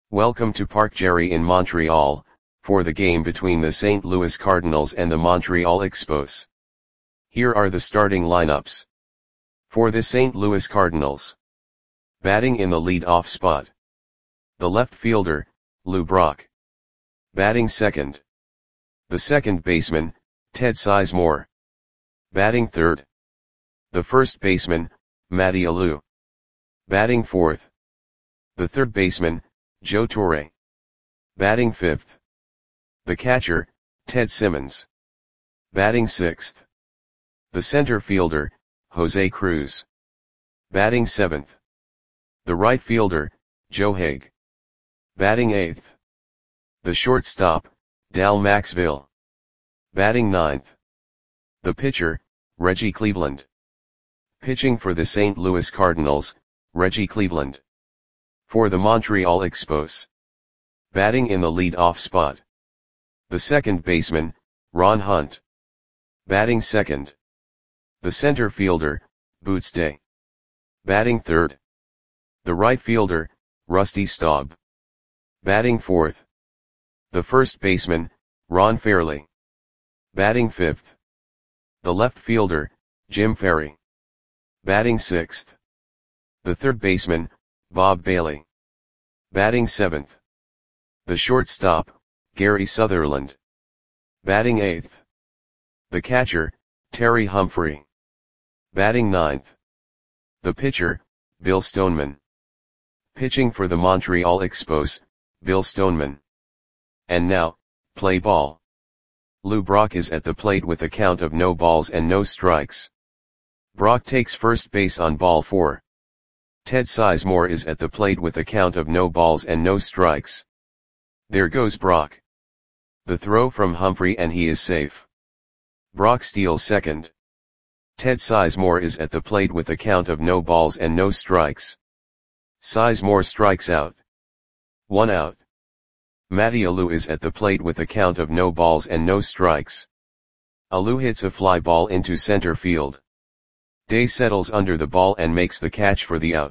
Welcome to Parc Gerry in Montreal, for the game between the St. Louis Cardinals and the Montreal Expos. Here are the starting lineups. For the St. Louis Cardinals. Batting in the lead-off spot. The left fielder, Lou Brock. Batting second. The second baseman, Ted Sizemore. Batting third. The first baseman, Matty Alou. Batting fourth. The third baseman, Joe Torre. Batting fifth. The catcher, Ted Simmons. Batting sixth. The center fielder, Jose Cruz. Batting seventh. The right fielder, Joe Hague. Batting eighth. The shortstop, Dal Maxville. Batting ninth. The pitcher, Reggie Cleveland. Pitching for the St. Louis Cardinals, Reggie Cleveland. For the Montreal Expos. Batting in the lead-off spot. The second baseman, Ron Hunt. Batting second. The center fielder, Boots Day. Batting third. The right fielder, Rusty Staub. Batting fourth. The first baseman, Ron Fairly. Batting fifth. The left fielder, Jim Ferry. Batting sixth. The third baseman, Bob Bailey. Batting seventh. The shortstop, Gary Sutherland. Batting eighth. The catcher, Terry Humphrey. Batting ninth. The pitcher, Bill Stoneman. Pitching for the Montreal Expos, Bill Stoneman. And now, play ball. Lou Brock is at the plate with a count of no balls and no strikes. Brock takes first base on ball 4. Ted Sizemore is at the plate with a count of no balls and no strikes. There goes Brock. The throw from Humphrey and he is safe. Brock steals second. Ted Sizemore is at the plate with a count of no balls and no strikes. Sizemore strikes out. 1 out. Matty Alou is at the plate with a count of no balls and no strikes. Alou hits a fly ball into center field. Day settles under the ball and makes the catch for the out.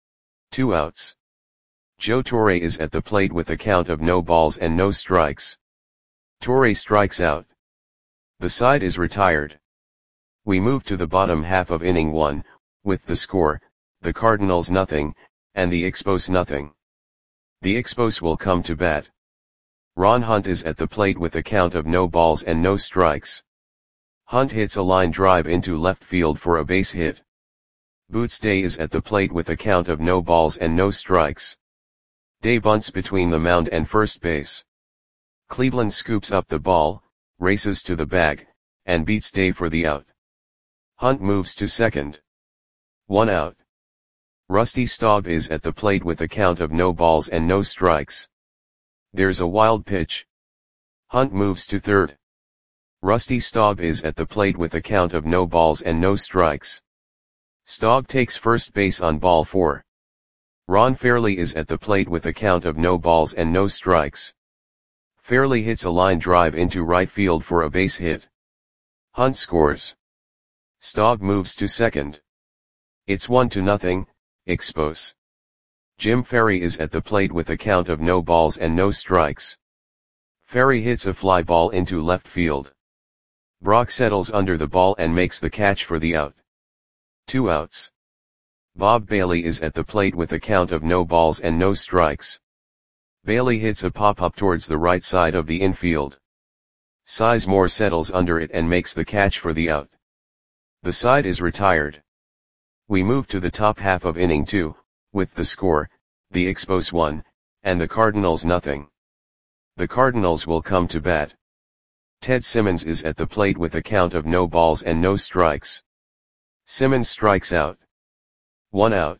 2 outs. Joe Torre is at the plate with a count of no balls and no strikes. Torre strikes out. The side is retired. We move to the bottom half of inning 1, with the score, the Cardinals nothing, and the Expos nothing. The Expos will come to bat. Ron Hunt is at the plate with a count of no balls and no strikes. Hunt hits a line drive into left field for a base hit. Boots Day is at the plate with a count of no balls and no strikes. Day bunts between the mound and first base. Cleveland scoops up the ball, races to the bag, and beats Day for the out. Hunt moves to second. 1 out. Rusty Staub is at the plate with a count of no balls and no strikes. There's a wild pitch. Hunt moves to third. Rusty Staub is at the plate with a count of no balls and no strikes. Staub takes first base on ball 4. Ron Fairly is at the plate with a count of no balls and no strikes. Fairly hits a line drive into right field for a base hit. Hunt scores. Staub moves to second. It's 1-0, Expos. Jim Ferry is at the plate with a count of no balls and no strikes. Ferry hits a fly ball into left field. Brock settles under the ball and makes the catch for the out. 2 outs. Bob Bailey is at the plate with a count of no balls and no strikes. Bailey hits a pop-up towards the right side of the infield. Sizemore settles under it and makes the catch for the out. The side is retired. We move to the top half of inning 2, with the score, the Expos 1, and the Cardinals nothing. The Cardinals will come to bat. Ted Simmons is at the plate with a count of no balls and no strikes. Simmons strikes out. 1 out.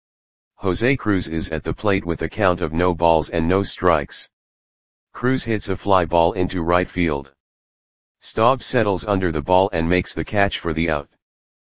Jose Cruz is at the plate with a count of no balls and no strikes. Cruz hits a fly ball into right field. Staub settles under the ball and makes the catch for the out.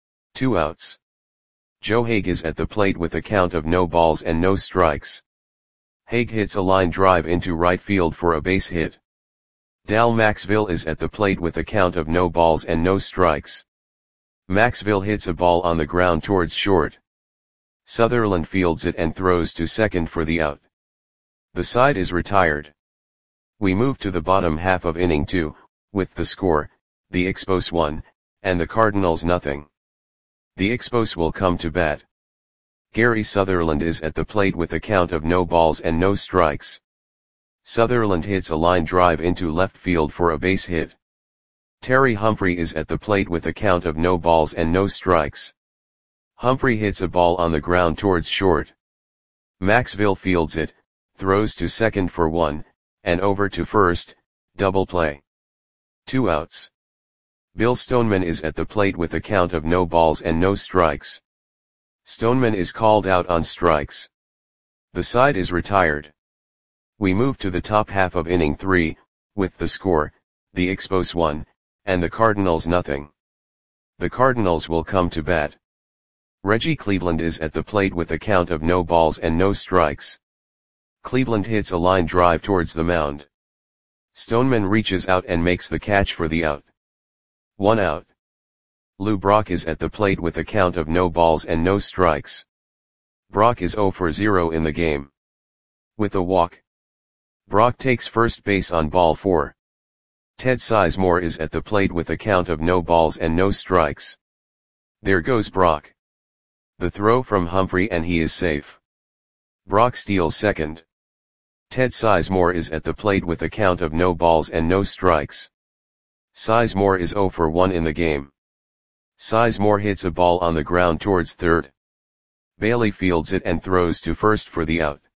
2 outs. Joe Hague is at the plate with a count of no balls and no strikes. Hague hits a line drive into right field for a base hit. Dal Maxville is at the plate with a count of no balls and no strikes. Maxville hits a ball on the ground towards short. Sutherland fields it and throws to second for the out. The side is retired. We move to the bottom half of inning 2, with the score, the Expos 1, and the Cardinals nothing. The Expos will come to bat. Gary Sutherland is at the plate with a count of no balls and no strikes. Sutherland hits a line drive into left field for a base hit. Terry Humphrey is at the plate with a count of no balls and no strikes. Humphrey hits a ball on the ground towards short. Maxville fields it, throws to second for 1, and over to first, double play. 2 outs. Bill Stoneman is at the plate with a count of no balls and no strikes. Stoneman is called out on strikes. The side is retired. We move to the top half of inning 3, with the score, the Expos 1, and the Cardinals nothing. The Cardinals will come to bat. Reggie Cleveland is at the plate with a count of no balls and no strikes. Cleveland hits a line drive towards the mound. Stoneman reaches out and makes the catch for the out. 1 out. Lou Brock is at the plate with a count of no balls and no strikes. Brock is 0 for 0 in the game. With a walk. Brock takes first base on ball 4. Ted Sizemore is at the plate with a count of no balls and no strikes. There goes Brock. The throw from Humphrey and he is safe. Brock steals second. Ted Sizemore is at the plate with a count of no balls and no strikes. Sizemore is 0 for 1 in the game. Sizemore hits a ball on the ground towards third. Bailey fields it and throws to first for the out.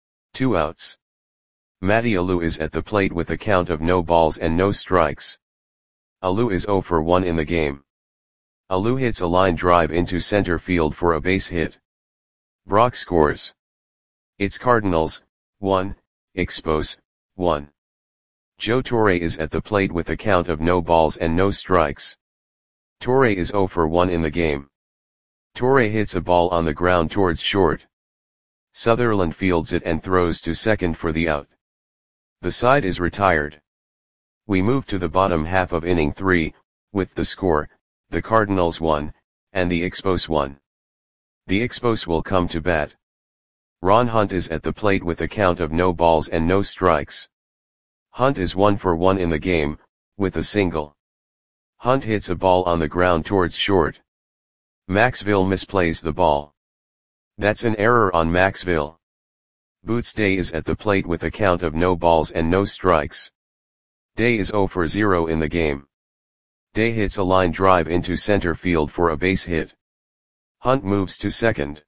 2 outs. Matty Alou is at the plate with a count of no balls and no strikes. Alou is 0 for 1 in the game. Alou hits a line drive into center field for a base hit. Brock scores. It's Cardinals, 1, Expos, 1. Joe Torre is at the plate with a count of no balls and no strikes. Torre is 0 for 1 in the game. Torre hits a ball on the ground towards short. Sutherland fields it and throws to second for the out. The side is retired. We move to the bottom half of inning 3, with the score, the Cardinals 1, and the Expos 1. The Expos will come to bat. Ron Hunt is at the plate with a count of no balls and no strikes. Hunt is 1 for 1 in the game, with a single. Hunt hits a ball on the ground towards short. Maxville misplays the ball. That's an error on Maxville. Boots Day is at the plate with a count of no balls and no strikes. Day is 0 for 0 in the game. Day hits a line drive into center field for a base hit. Hunt moves to second.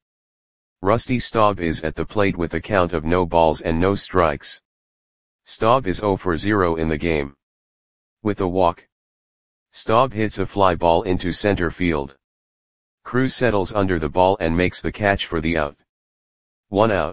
Rusty Staub is at the plate with a count of no balls and no strikes. Staub is 0 for 0 in the game. With a walk. Staub hits a fly ball into center field. Cruz settles under the ball and makes the catch for the out. 1 out.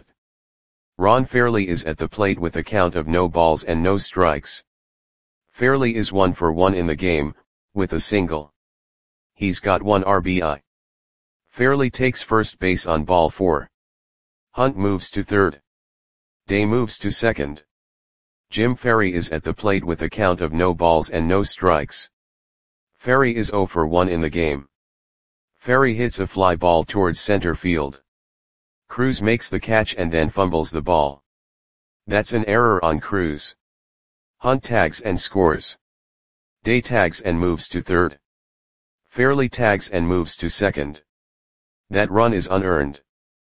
Ron Fairley is at the plate with a count of no balls and no strikes. Fairley is 1 for 1 in the game, with a single. He's got 1 RBI. Fairley takes first base on ball 4. Hunt moves to third. Day moves to second. Jim Ferry is at the plate with a count of no balls and no strikes. Ferry is 0 for 1 in the game. Ferry hits a fly ball towards center field. Cruz makes the catch and then fumbles the ball. That's an error on Cruz. Hunt tags and scores. Day tags and moves to third. Fairley tags and moves to second. That run is unearned.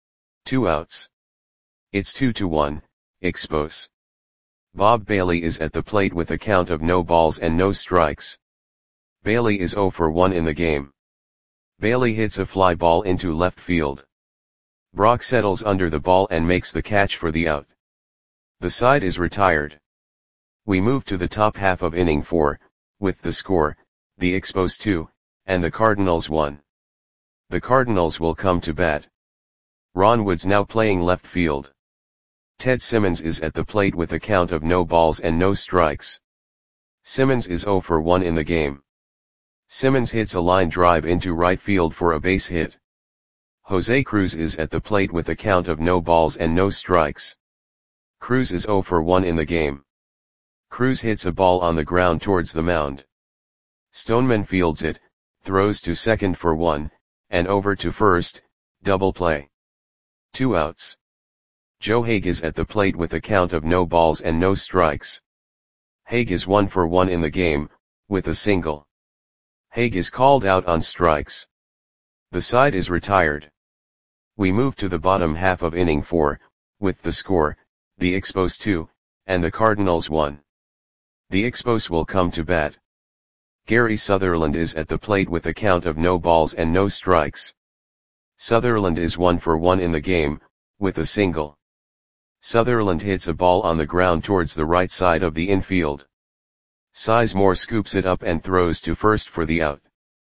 2 outs. It's 2-1, Expos. Bob Bailey is at the plate with a count of no balls and no strikes. Bailey is 0 for 1 in the game. Bailey hits a fly ball into left field. Brock settles under the ball and makes the catch for the out. The side is retired. We move to the top half of inning 4, with the score, the Expos 2, and the Cardinals 1. The Cardinals will come to bat. Ron Wood's now playing left field. Ted Simmons is at the plate with a count of no balls and no strikes. Simmons is 0 for 1 in the game. Simmons hits a line drive into right field for a base hit. Jose Cruz is at the plate with a count of no balls and no strikes. Cruz is 0 for 1 in the game. Cruz hits a ball on the ground towards the mound. Stoneman fields it, throws to second for 1, and over to first, double play. 2 outs. Joe Hague is at the plate with a count of no balls and no strikes. Hague is 1 for 1 in the game, with a single. Hague is called out on strikes. The side is retired. We move to the bottom half of inning 4, with the score, the Expos 2, and the Cardinals 1. The Expos will come to bat. Gary Sutherland is at the plate with a count of no balls and no strikes. Sutherland is 1 for 1 in the game, with a single. Sutherland hits a ball on the ground towards the right side of the infield. Sizemore scoops it up and throws to first for the out.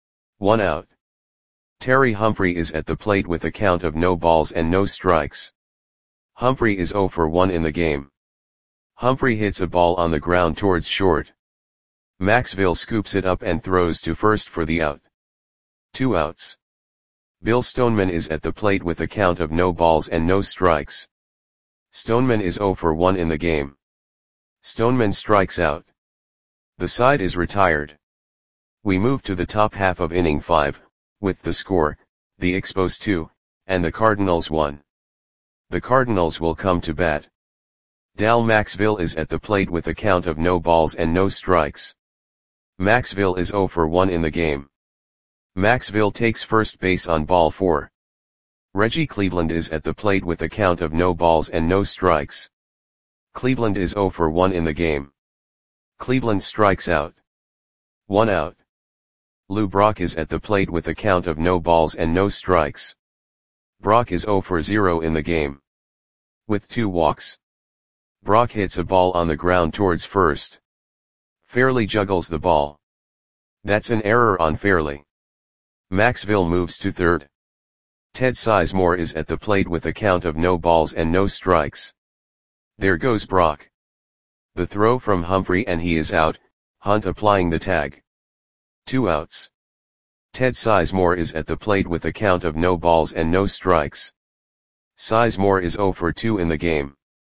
1 out. Terry Humphrey is at the plate with a count of no balls and no strikes. Humphrey is 0 for 1 in the game. Humphrey hits a ball on the ground towards short. Maxville scoops it up and throws to first for the out. 2 outs. Bill Stoneman is at the plate with a count of no balls and no strikes. Stoneman is 0 for 1 in the game. Stoneman strikes out. The side is retired. We move to the top half of inning 5, with the score, the Expos 2, and the Cardinals 1. The Cardinals will come to bat. Dal Maxville is at the plate with a count of no balls and no strikes. Maxville is 0 for 1 in the game. Maxville takes first base on ball 4. Reggie Cleveland is at the plate with a count of no balls and no strikes. Cleveland is 0 for 1 in the game. Cleveland strikes out. 1 out. Lou Brock is at the plate with a count of no balls and no strikes. Brock is 0 for 0 in the game. With 2 walks. Brock hits a ball on the ground towards first. Fairley juggles the ball. That's an error on Fairley. Maxville moves to third. Ted Sizemore is at the plate with a count of no balls and no strikes. There goes Brock. The throw from Humphrey and he is out, Hunt applying the tag. 2 outs. Ted Sizemore is at the plate with a count of no balls and no strikes. Sizemore is 0 for 2 in the game.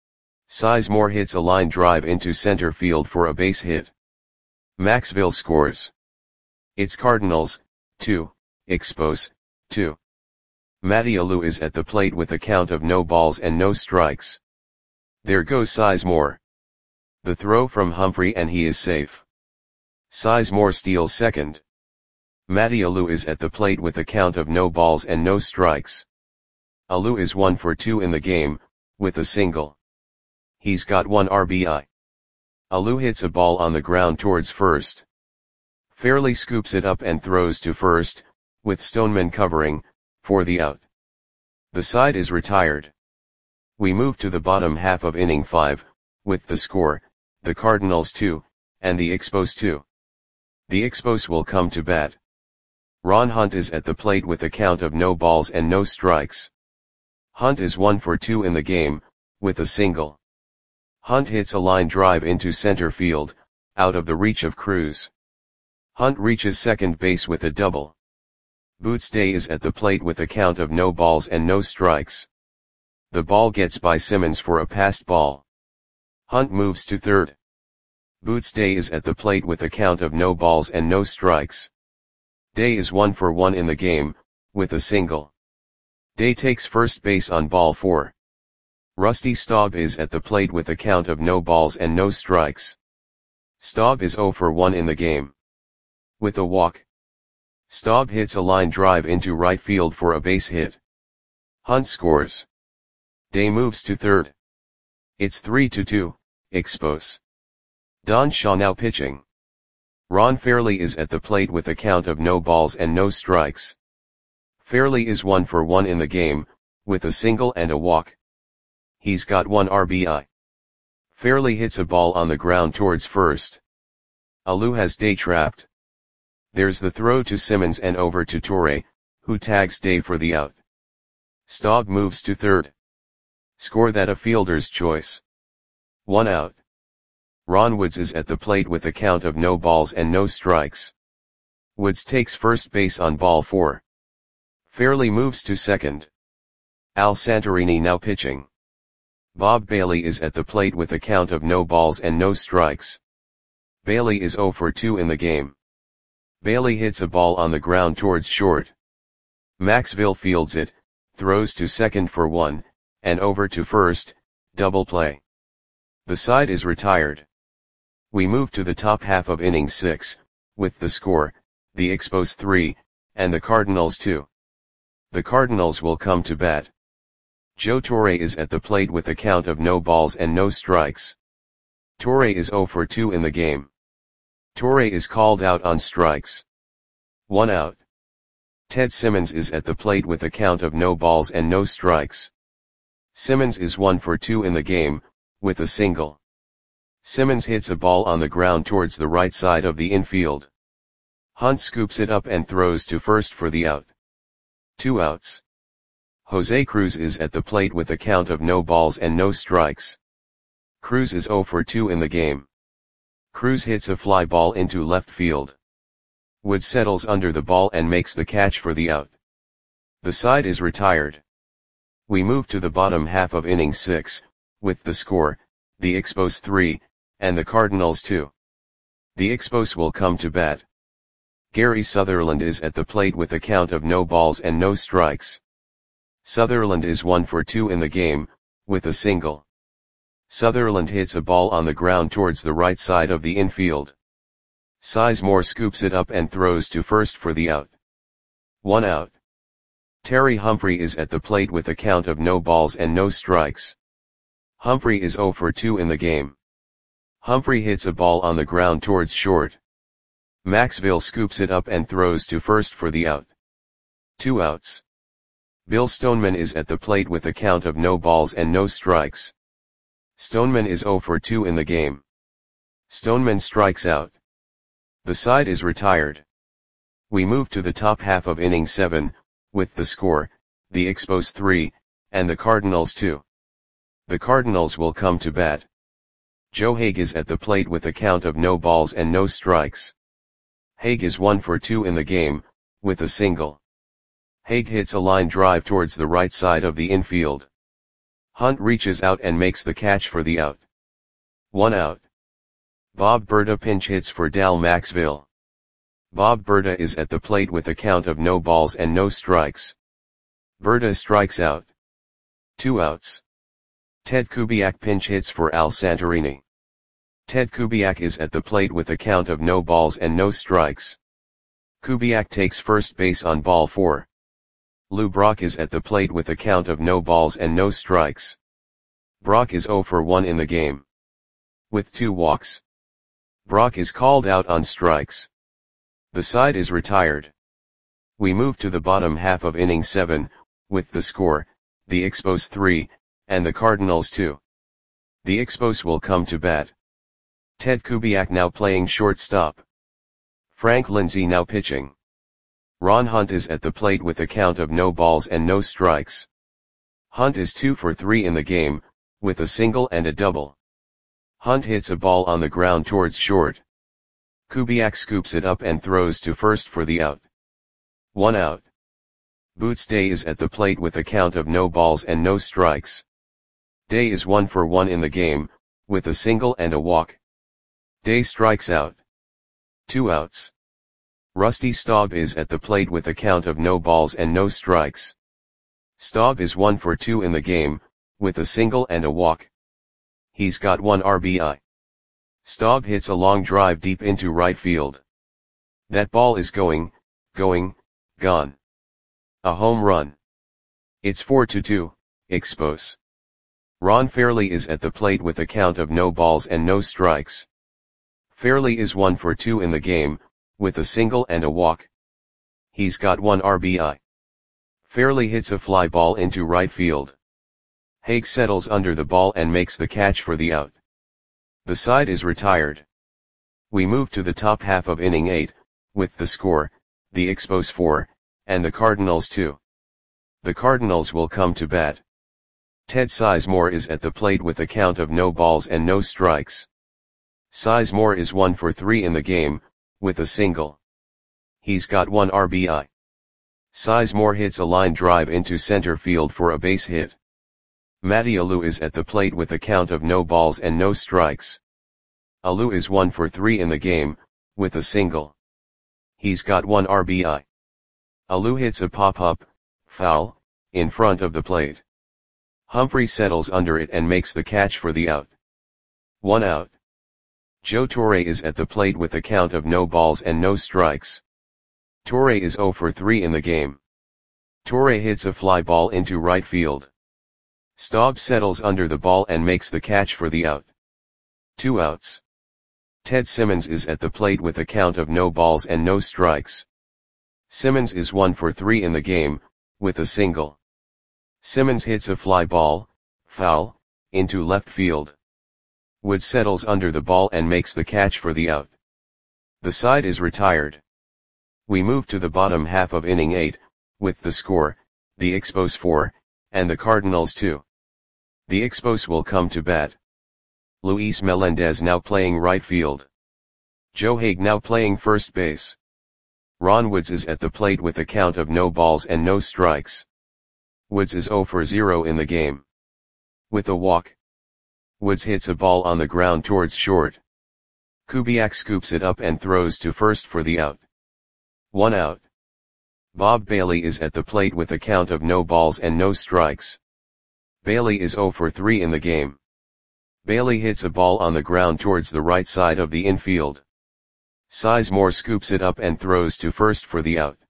Sizemore hits a line drive into center field for a base hit. Maxville scores. It's Cardinals, 2, Expos, 2. Matty Alou is at the plate with a count of no balls and no strikes. There goes Sizemore. The throw from Humphrey and he is safe. Sizemore steals second. Matty Alou is at the plate with a count of no balls and no strikes. Alou is 1 for 2 in the game, with a single. He's got 1 RBI. Alou hits a ball on the ground towards first. Fairley scoops it up and throws to first, with Stoneman covering, for the out. The side is retired. We move to the bottom half of inning 5, with the score, the Cardinals 2, and the Expos 2. The Expos will come to bat. Ron Hunt is at the plate with a count of no balls and no strikes. Hunt is 1 for 2 in the game, with a single. Hunt hits a line drive into center field, out of the reach of Cruz. Hunt reaches second base with a double. Boots Day is at the plate with a count of no balls and no strikes. The ball gets by Simmons for a passed ball. Hunt moves to third. Boots Day is at the plate with a count of no balls and no strikes. Day is 1 for 1 in the game, with a single. Day takes first base on ball 4. Rusty Staub is at the plate with a count of no balls and no strikes. Staub is 0 for 1 in the game. With a walk. Staub hits a line drive into right field for a base hit. Hunt scores. Day moves to third. It's 3-2, Expos. Don Shaw now pitching. Ron Fairley is at the plate with a count of no balls and no strikes. Fairley is 1 for 1 in the game, with a single and a walk. He's got 1 RBI. Fairley hits a ball on the ground towards first. Alou has Day trapped. There's the throw to Simmons and over to Torre, who tags Day for the out. Staub moves to third. Score that a fielder's choice. 1 out. Ron Woods is at the plate with a count of no balls and no strikes. Woods takes first base on ball 4. Fairley moves to second. Al Santorini now pitching. Bob Bailey is at the plate with a count of no balls and no strikes. Bailey is 0 for 2 in the game. Bailey hits a ball on the ground towards short. Maxville fields it, throws to second for 1, and over to first, double play. The side is retired. We move to the top half of inning 6, with the score, the Expos 3, and the Cardinals 2. The Cardinals will come to bat. Joe Torre is at the plate with a count of no balls and no strikes. Torre is 0 for 2 in the game. Torre is called out on strikes. 1 out. Ted Simmons is at the plate with a count of no balls and no strikes. Simmons is 1 for 2 in the game, with a single. Simmons hits a ball on the ground towards the right side of the infield. Hunt scoops it up and throws to first for the out. 2 outs. Jose Cruz is at the plate with a count of no balls and no strikes. Cruz is 0 for 2 in the game. Cruz hits a fly ball into left field. Wood settles under the ball and makes the catch for the out. The side is retired. We move to the bottom half of inning 6, with the score, the Expos 3, and the Cardinals 2. The Expos will come to bat. Gary Sutherland is at the plate with a count of no balls and no strikes. Sutherland is 1 for 2 in the game, with a single. Sutherland hits a ball on the ground towards the right side of the infield. Sizemore scoops it up and throws to first for the out. 1 out. Terry Humphrey is at the plate with a count of no balls and no strikes. Humphrey is 0 for 2 in the game. Humphrey hits a ball on the ground towards short. Maxville scoops it up and throws to first for the out. 2 outs. Bill Stoneman is at the plate with a count of no balls and no strikes. Stoneman is 0 for 2 in the game. Stoneman strikes out. The side is retired. We move to the top half of inning 7, with the score, the Expos 3, and the Cardinals 2. The Cardinals will come to bat. Joe Hague is at the plate with a count of no balls and no strikes. Hague is 1 for 2 in the game, with a single. Hague hits a line drive towards the right side of the infield. Hunt reaches out and makes the catch for the out. 1 out. Bob Berta pinch hits for Dal Maxville. Bob Berta is at the plate with a count of no balls and no strikes. Berta strikes out. 2 outs. Ted Kubiak pinch hits for Al Santorini. Ted Kubiak is at the plate with a count of no balls and no strikes. Kubiak takes first base on ball 4. Lou Brock is at the plate with a count of no balls and no strikes. Brock is 0 for 1 in the game, with 2 walks. Brock is called out on strikes. The side is retired. We move to the bottom half of inning 7, with the score, the Expos 3, and the Cardinals 2. The Expos will come to bat. Ted Kubiak now playing shortstop. Frank Lindsay now pitching. Ron Hunt is at the plate with a count of no balls and no strikes. Hunt is 2 for 3 in the game, with a single and a double. Hunt hits a ball on the ground towards short. Kubiak scoops it up and throws to first for the out. 1 out. Boots Day is at the plate with a count of no balls and no strikes. Day is 1 for 1 in the game, with a single and a walk. Day strikes out. 2 outs. Rusty Staub is at the plate with a count of no balls and no strikes. Staub is 1 for 2 in the game, with a single and a walk. He's got 1 RBI. Staub hits a long drive deep into right field. That ball is gone. A home run. It's 4-2, Expos. Ron Fairley is at the plate with a count of no balls and no strikes. Fairley is 1 for 2 in the game, with a single and a walk. He's got 1 RBI. Fairley hits a fly ball into right field. Hague settles under the ball and makes the catch for the out. The side is retired. We move to the top half of inning 8, with the score, the Expos 4, and the Cardinals 2. The Cardinals will come to bat. Ted Sizemore is at the plate with a count of no balls and no strikes. Sizemore is 1 for 3 in the game, with a single. He's got 1 RBI. Sizemore hits a line drive into center field for a base hit. Matty Alou is at the plate with a count of no balls and no strikes. Alou is 1 for 3 in the game, with a single. He's got 1 RBI. Alou hits a pop-up, foul, in front of the plate. Humphrey settles under it and makes the catch for the out. 1 out. Joe Torre is at the plate with a count of no balls and no strikes. Torre is 0 for 3 in the game. Torre hits a fly ball into right field. Staub settles under the ball and makes the catch for the out. 2 outs. Ted Simmons is at the plate with a count of no balls and no strikes. Simmons is 1 for 3 in the game, with a single. Simmons hits a fly ball, foul, into left field. Woods settles under the ball and makes the catch for the out. The side is retired. We move to the bottom half of inning 8, with the score, the Expos 4, and the Cardinals 2. The Expos will come to bat. Luis Melendez now playing right field. Joe Hague now playing first base. Ron Woods is at the plate with a count of no balls and no strikes. Woods is 0 for 0 in the game. With a walk. Woods hits a ball on the ground towards short. Kubiak scoops it up and throws to first for the out. 1 out. Bob Bailey is at the plate with a count of no balls and no strikes. Bailey is 0 for 3 in the game. Bailey hits a ball on the ground towards the right side of the infield. Sizemore scoops it up and throws to first for the out.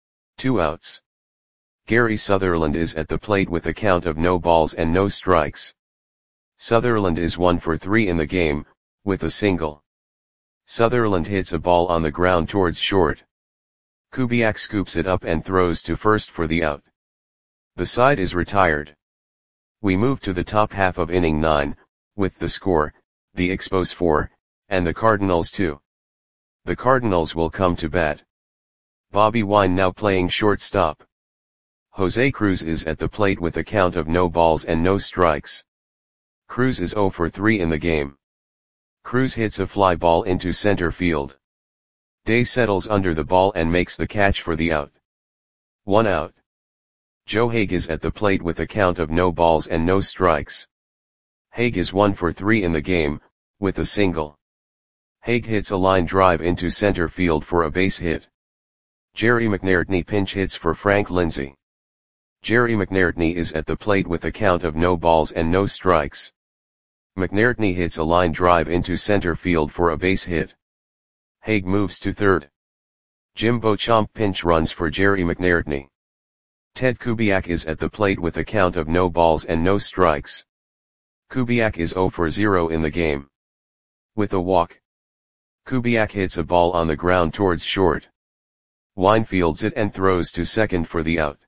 2 outs. Gary Sutherland is at the plate with a count of no balls and no strikes. Sutherland is 1 for 3 in the game, with a single. Sutherland hits a ball on the ground towards short. Kubiak scoops it up and throws to first for the out. The side is retired. We move to the top half of inning 9, with the score, the Expos 4, and the Cardinals 2. The Cardinals will come to bat. Bobby Wine now playing shortstop. Jose Cruz is at the plate with a count of no balls and no strikes. Cruz is 0 for 3 in the game. Cruz hits a fly ball into center field. Day settles under the ball and makes the catch for the out. 1 out. Joe Hague is at the plate with a count of no balls and no strikes. Hague is 1 for 3 in the game, with a single. Hague hits a line drive into center field for a base hit. Jerry McNairtney pinch hits for Frank Lindsay. Jerry McNairtney is at the plate with a count of no balls and no strikes. McNairtney hits a line drive into center field for a base hit. Hague moves to third. Jim Beauchamp pinch runs for Jerry McNairtney. Ted Kubiak is at the plate with a count of no balls and no strikes. Kubiak is 0 for 0 in the game. With a walk. Kubiak hits a ball on the ground towards short. Wine fields it and throws to second for the out.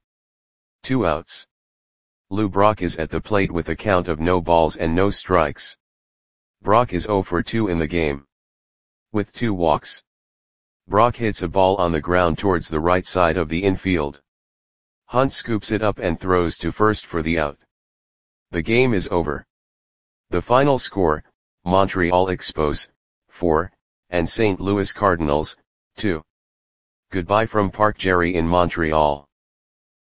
2 outs. Lou Brock is at the plate with a count of no balls and no strikes. Brock is 0 for 2 in the game. With 2 walks. Brock hits a ball on the ground towards the right side of the infield. Hunt scoops it up and throws to first for the out. The game is over. The final score, Montreal Expos, 4, and St. Louis Cardinals, 2. Goodbye from Park Jerry in Montreal.